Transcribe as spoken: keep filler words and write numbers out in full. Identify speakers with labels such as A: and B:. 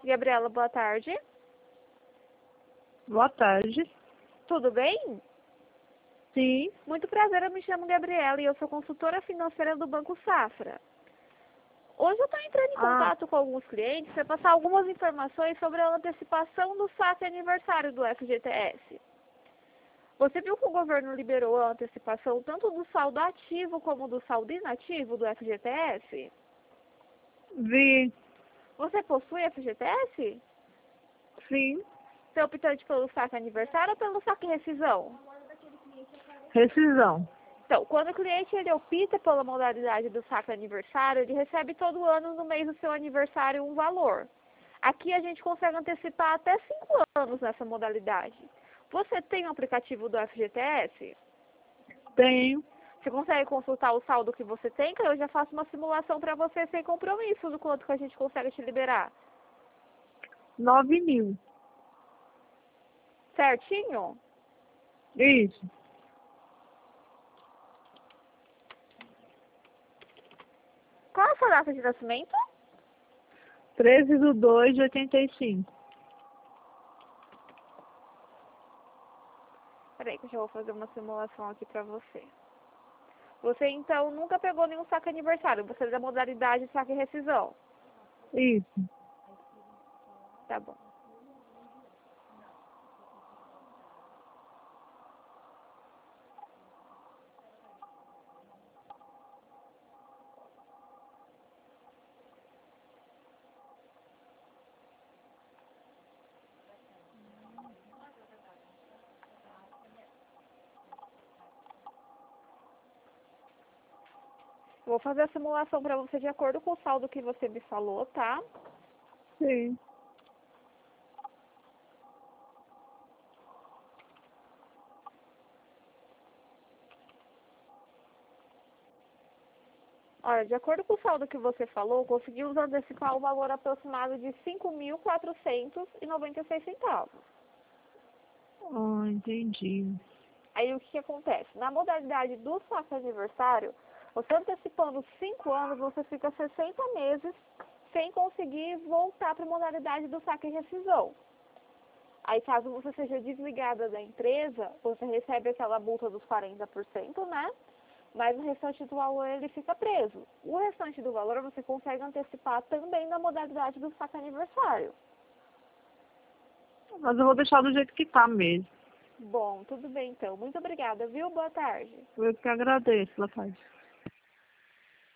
A: Gabriela, boa tarde.
B: Boa tarde.
A: Tudo bem?
B: Sim.
A: Muito prazer, eu me chamo Gabriela e eu sou consultora financeira do Banco Safra. Hoje eu estou entrando em
B: Ah.
A: contato com alguns clientes para passar algumas informações sobre a antecipação do saque aniversário do F G T S. Você viu que o governo liberou a antecipação tanto do saldo ativo como do saldo inativo do F G T S?
B: Vi.
A: Você possui F G T S?
B: Sim.
A: Você é optante pelo saque aniversário ou pelo saque rescisão?
B: Rescisão.
A: Então, quando o cliente ele opta pela modalidade do saque aniversário, ele recebe todo ano no mês do seu aniversário um valor. Aqui a gente consegue antecipar até cinco anos nessa modalidade. Você tem o aplicativo do F G T S?
B: Tenho.
A: Você consegue consultar o saldo que você tem, que eu já faço uma simulação para você sem compromisso do quanto que a gente consegue te liberar.
B: Nove mil.
A: Certinho?
B: Isso.
A: Qual é a sua data de nascimento?
B: Treze de dois de oitenta e cinco.
A: Peraí que eu já vou fazer uma simulação aqui para você. Você então nunca pegou nenhum saque aniversário, você é da modalidade saque rescisão.
B: Isso.
A: Tá bom. Vou fazer a simulação para você de acordo com o saldo que você me falou, tá?
B: Sim.
A: Olha, de acordo com o saldo que você falou, conseguimos antecipar o valor aproximado de cinco mil quatrocentos e noventa e seis centavos.
B: Ah, entendi.
A: Aí o que, que acontece? Na modalidade do saque aniversário, você antecipando cinco anos, você fica sessenta meses sem conseguir voltar para a modalidade do saque rescisão. Aí caso você seja desligada da empresa, você recebe aquela multa dos quarenta por cento, né? Mas o restante do valor ele fica preso. O restante do valor você consegue antecipar também na modalidade do saque aniversário.
B: Mas eu vou deixar do jeito que tá mesmo.
A: Bom, tudo bem então. Muito obrigada, viu? Boa tarde.
B: Eu que agradeço, boa tarde.